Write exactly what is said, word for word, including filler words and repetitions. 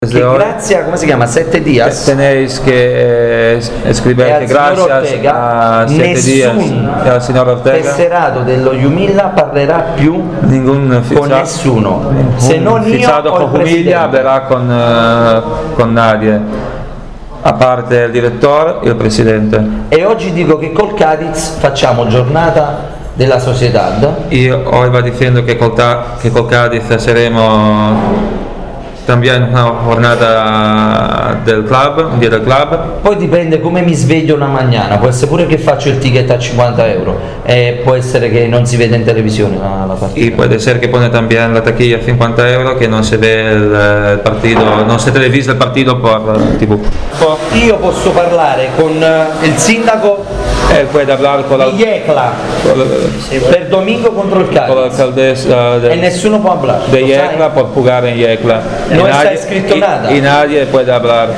Que gracias, ¿cómo se llama? Sete días. Tenéis que eh, escribir que gracias Ortega, a Sete días e al signor Ortega. Tesserato dello Humilla parlerà più Ningún con nessuno. Se non io fissato o il con Humilla verrà con, uh, con nadie, a parte il direttore e il presidente. E oggi dico che col Cadiz facciamo giornata della Sociedad. Io ora difendo che col, che col Cadiz saremo también una giornata del club, un dia del club. Poi dipende come mi sveglio una mattina, può essere pure che faccio il ticket a cinquanta euro e può essere che non si vede in televisione la, la partita. Y puede ser que pone también la taquilla a cincuenta euros, que no se ve el, el partido, no se televisa el partido por tivù. Io posso parlare con il sindaco Él puede hablar con la, di Yecla per domingo contro il con la Cadiz alcaldesa de, e nessuno può parlare. de Yecla por jugar en Yecla. No y está nadie, escrito y, nada. y nadie puede hablar.